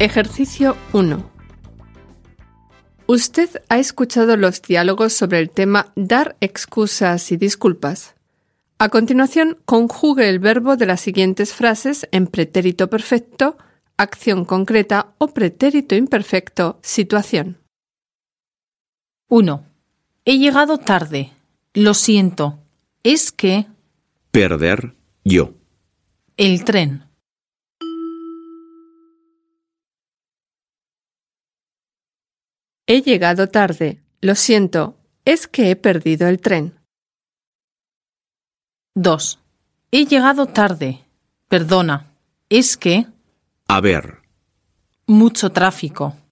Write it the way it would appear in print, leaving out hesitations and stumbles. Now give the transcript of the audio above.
Ejercicio 1. Usted ha escuchado los diálogos sobre el tema dar excusas y disculpas. A continuación, conjugue el verbo de las siguientes frases en pretérito perfecto, acción concreta o pretérito imperfecto, situación. 1. He llegado tarde. Lo siento. Es que... Perder yo. El tren. He llegado tarde. Lo siento. Es que he perdido el tren. 2. He llegado tarde. Perdona. Es que... Haber. Mucho tráfico.